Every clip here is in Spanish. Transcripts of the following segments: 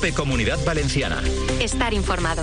COPE Comunidad Valenciana. Estar informado.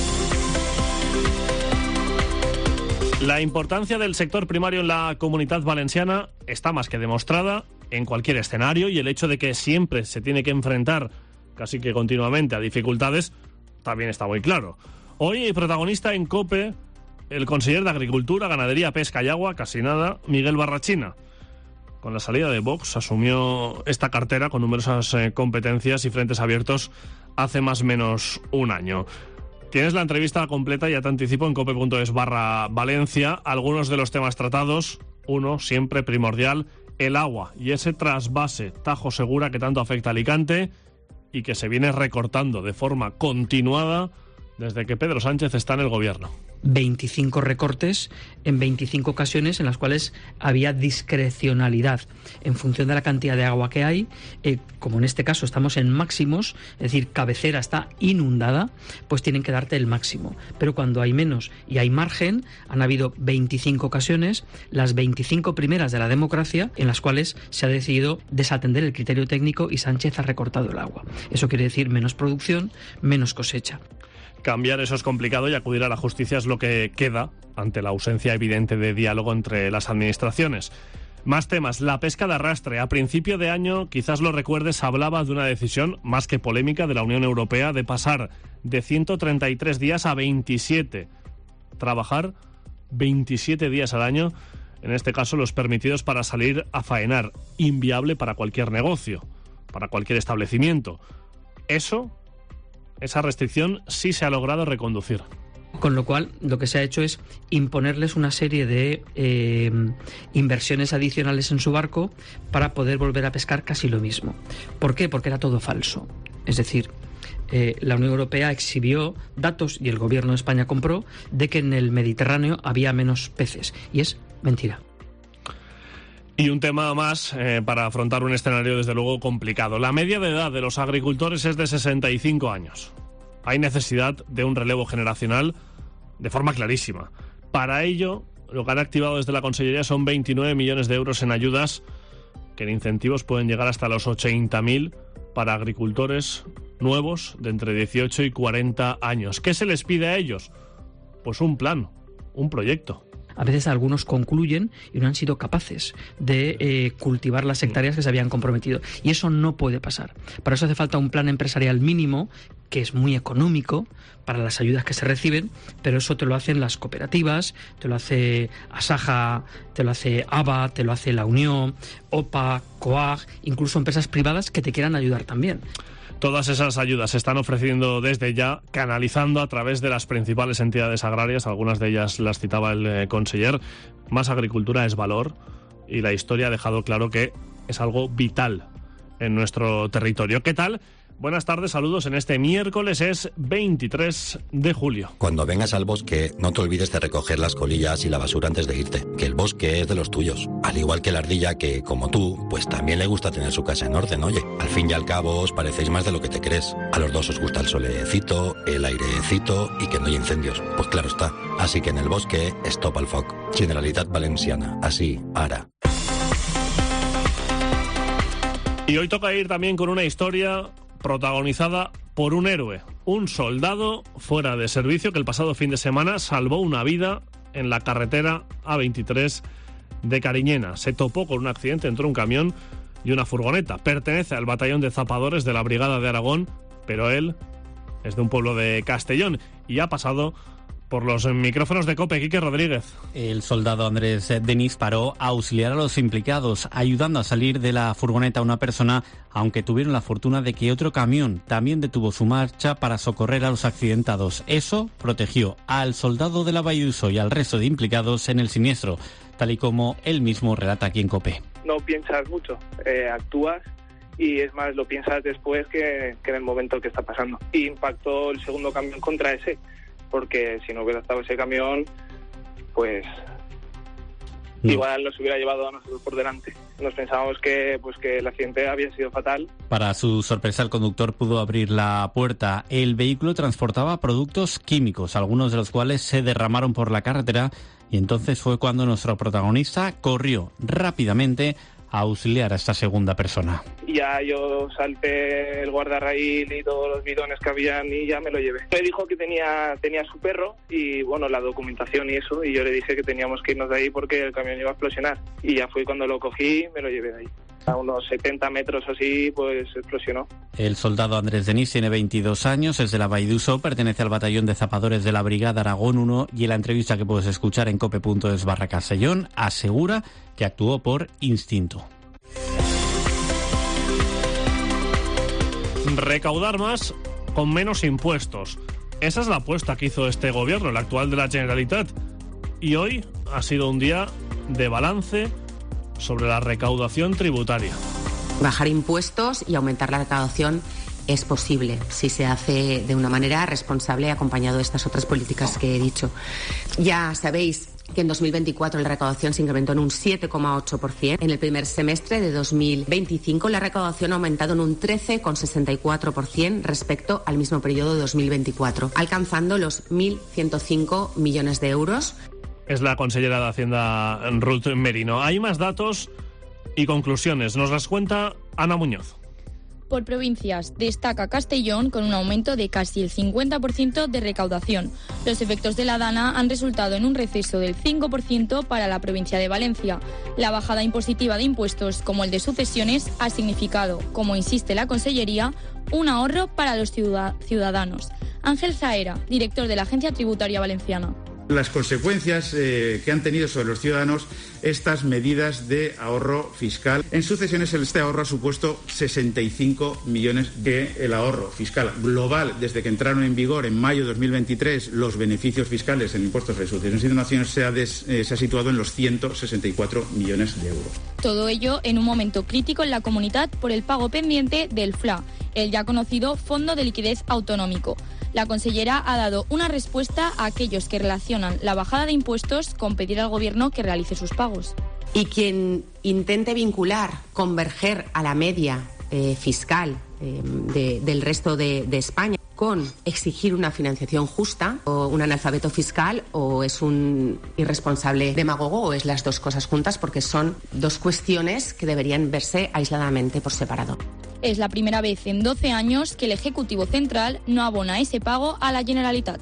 La importancia del sector primario en la Comunidad Valenciana está más que demostrada en cualquier escenario, y el hecho de que siempre se tiene que enfrentar casi que continuamente a dificultades también está muy claro. Hoy protagonista en COPE el conseller de Agricultura, Ganadería, Pesca y Agua, casi nada, Miguel Barrachina. Con la salida de Vox asumió esta cartera con numerosas competencias y frentes abiertos hace más o menos un año. Tienes la entrevista completa, ya te anticipo, en cope.es/Valencia. Algunos de los temas tratados, uno siempre primordial, el agua y ese trasvase Tajo Segura que tanto afecta a Alicante y que se viene recortando de forma continuada desde que Pedro Sánchez está en el gobierno. 25 recortes en 25 ocasiones en las cuales había discrecionalidad en función de la cantidad de agua que hay. Como en este caso estamos en máximos, es decir, cabecera está inundada, pues tienen que darte el máximo. Pero cuando hay menos y hay margen, han habido 25 ocasiones, las 25 primeras de la democracia, en las cuales se ha decidido desatender el criterio técnico y Sánchez ha recortado el agua. Eso quiere decir menos producción, menos cosecha. Cambiar eso es complicado y acudir a la justicia es lo que queda ante la ausencia evidente de diálogo entre las administraciones. Más temas. La pesca de arrastre. A principio de año, quizás lo recuerdes, hablaba de una decisión más que polémica de la Unión Europea de pasar de 133 días a 27. Trabajar 27 días al año, en este caso los permitidos para salir a faenar. Inviable para cualquier negocio, para cualquier establecimiento. Esa restricción sí se ha logrado reconducir. Con lo cual, lo que se ha hecho es imponerles una serie de inversiones adicionales en su barco para poder volver a pescar casi lo mismo. ¿Por qué? Porque era todo falso. Es decir, la Unión Europea exhibió datos, y el gobierno de España compró, de que en el Mediterráneo había menos peces. Y es mentira. Y un tema más para afrontar un escenario desde luego complicado. La media de edad de los agricultores es de 65 años. Hay necesidad de un relevo generacional de forma clarísima. Para ello, lo que han activado desde la Consellería son 29 millones de euros en ayudas, que en incentivos pueden llegar hasta los 80.000 para agricultores nuevos de entre 18 y 40 años. ¿Qué se les pide a ellos? Pues un plan, un proyecto. A veces algunos concluyen y no han sido capaces de cultivar las hectáreas que se habían comprometido. Y eso no puede pasar. Para eso hace falta un plan empresarial mínimo, que es muy económico para las ayudas que se reciben, pero eso te lo hacen las cooperativas, te lo hace Asaja, te lo hace ABA, te lo hace la Unión, OPA, COAG, incluso empresas privadas que te quieran ayudar también. Todas esas ayudas se están ofreciendo desde ya, canalizando a través de las principales entidades agrarias, algunas de ellas las citaba el conseller. Más agricultura es valor, y la historia ha dejado claro que es algo vital en nuestro territorio. ¿Qué tal? Buenas tardes, saludos en este miércoles, es 23 de julio. Cuando vengas al bosque, no te olvides de recoger las colillas y la basura antes de irte, que el bosque es de los tuyos. Al igual que la ardilla, que, como tú, pues también le gusta tener su casa en orden, oye. Al fin y al cabo, os parecéis más de lo que te crees. A los dos os gusta el solecito, el airecito y que no hay incendios. Pues claro está. Así que en el bosque, stop al foc. Generalitat Valenciana. Así, ara. Y hoy toca ir también con una historia protagonizada por un héroe, un soldado fuera de servicio que el pasado fin de semana salvó una vida en la carretera A23 de Cariñena. Se topó con un accidente entre un camión y una furgoneta. Pertenece al batallón de zapadores de la Brigada de Aragón, pero él es de un pueblo de Castellón y ha pasado por los micrófonos de COPE. Quique Rodríguez. El soldado Andrés Denis paró a auxiliar a los implicados, ayudando a salir de la furgoneta a una persona, aunque tuvieron la fortuna de que otro camión también detuvo su marcha para socorrer a los accidentados. Eso protegió al soldado de la Valluso y al resto de implicados en el siniestro, tal y como él mismo relata aquí en COPE. No piensas mucho, actúas, y es más, lo piensas después que en el momento que está pasando. Y impactó el segundo camión contra ese, porque si no hubiera estado ese camión, pues no. Igual nos hubiera llevado a nosotros por delante. Nos pensábamos que el accidente había sido fatal. Para su sorpresa, el conductor pudo abrir la puerta. El vehículo transportaba productos químicos, algunos de los cuales se derramaron por la carretera, y entonces fue cuando nuestro protagonista corrió rápidamente a auxiliar a esta segunda persona. Y y ya yo salté el guardarraíl y todos los bidones que habían y ya me lo llevé. Me dijo que tenía su perro y bueno, la documentación y eso, y yo le dije que teníamos que irnos de ahí porque el camión iba a explosionar, y ya fue cuando lo cogí y me lo llevé de ahí. A unos 70 metros así, pues explosionó. El soldado Andrés Denis tiene 22 años, es de la Vall d'Uso, pertenece al batallón de zapadores de la Brigada Aragón 1 y en la entrevista que puedes escuchar en cope.es/Castellón asegura que actuó por instinto. Recaudar más con menos impuestos. Esa es la apuesta que hizo este gobierno, el actual de la Generalitat. Y hoy ha sido un día de balance sobre la recaudación tributaria. Bajar impuestos y aumentar la recaudación es posible si se hace de una manera responsable, acompañado de estas otras políticas que he dicho. Ya sabéis que en 2024 la recaudación se incrementó en un 7,8%. En el primer semestre de 2025 la recaudación ha aumentado en un 13,64% respecto al mismo periodo de 2024, alcanzando los 1.105 millones de euros. Es la consellera de Hacienda, Ruth Merino. Hay más datos y conclusiones. Nos las cuenta Ana Muñoz. Por provincias, destaca Castellón con un aumento de casi el 50% de recaudación. Los efectos de la DANA han resultado en un receso del 5% para la provincia de Valencia. La bajada impositiva de impuestos, como el de sucesiones, ha significado, como insiste la Consellería, un ahorro para los ciudadanos. Ángel Zaera, director de la Agencia Tributaria Valenciana. Las consecuencias que han tenido sobre los ciudadanos estas medidas de ahorro fiscal. En sucesiones este ahorro ha supuesto 65 millones de el ahorro fiscal global desde que entraron en vigor en mayo de 2023 los beneficios fiscales en impuestos de sucesiones y donaciones se ha situado en los 164 millones de euros. Todo ello en un momento crítico en la comunidad por el pago pendiente del FLA, el ya conocido Fondo de Liquidez Autonómico. La consellera ha dado una respuesta a aquellos que relacionan la bajada de impuestos con pedir al Gobierno que realice sus pagos. Y quien intente vincular, converger a la media fiscal del resto de España con exigir una financiación justa, o un analfabeto fiscal, o es un irresponsable demagogo, o es las dos cosas juntas, porque son dos cuestiones que deberían verse aisladamente por separado. Es la primera vez en 12 años que el Ejecutivo Central no abona ese pago a la Generalitat.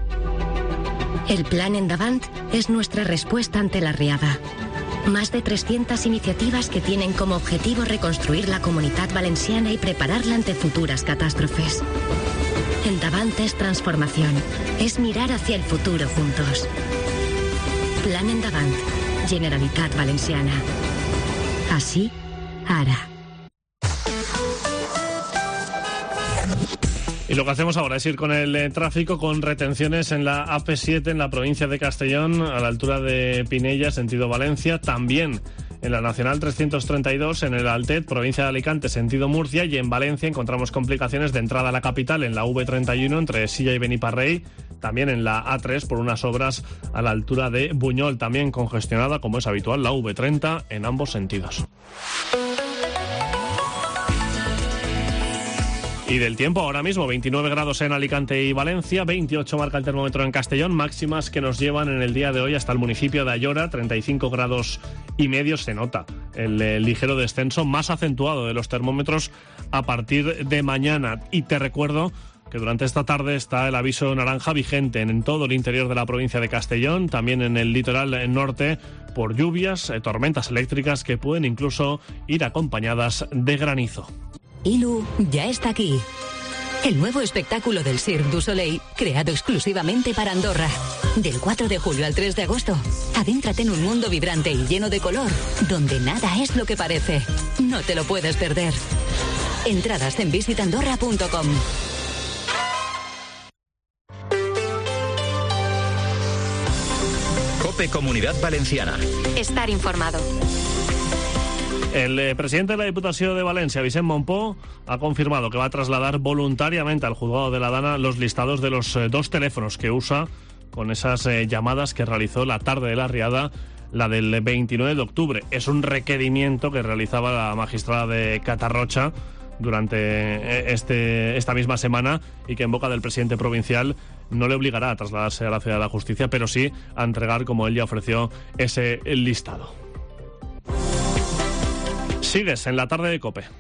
El Plan Endavant es nuestra respuesta ante la riada. Más de 300 iniciativas que tienen como objetivo reconstruir la Comunitat Valenciana y prepararla ante futuras catástrofes. Endavant es transformación, es mirar hacia el futuro juntos. Plan Endavant, Generalitat Valenciana. Así, ara. Y lo que hacemos ahora es ir con el tráfico, con retenciones en la AP7 en la provincia de Castellón, a la altura de Pinella, sentido Valencia, también en la Nacional 332 en el Altet, provincia de Alicante, sentido Murcia, y en Valencia encontramos complicaciones de entrada a la capital en la V31 entre Silla y Beniparrey, también en la A3 por unas obras a la altura de Buñol, también congestionada, como es habitual, la V30 en ambos sentidos. Y del tiempo, ahora mismo 29 grados en Alicante y Valencia, 28 marca el termómetro en Castellón, máximas que nos llevan en el día de hoy hasta el municipio de Ayora, 35 grados y medio. Se nota el ligero descenso más acentuado de los termómetros a partir de mañana. Y te recuerdo que durante esta tarde está el aviso naranja vigente en todo el interior de la provincia de Castellón, también en el litoral norte, por lluvias, tormentas eléctricas que pueden incluso ir acompañadas de granizo. Ilu ya está aquí. El nuevo espectáculo del Cirque du Soleil, creado exclusivamente para Andorra. Del 4 de julio al 3 de agosto, adéntrate en un mundo vibrante y lleno de color, donde nada es lo que parece. No te lo puedes perder. Entradas en visitandorra.com. COPE Comunidad Valenciana. Estar informado. El presidente de la Diputación de Valencia, Vicent Montpó, ha confirmado que va a trasladar voluntariamente al juzgado de la DANA los listados de los dos teléfonos que usa con esas llamadas que realizó la tarde de la riada, la del 29 de octubre. Es un requerimiento que realizaba la magistrada de Catarrocha durante esta misma semana y que en boca del presidente provincial no le obligará a trasladarse a la Ciudad de la Justicia, pero sí a entregar, como él ya ofreció, ese listado. Sigues en la tarde de COPE.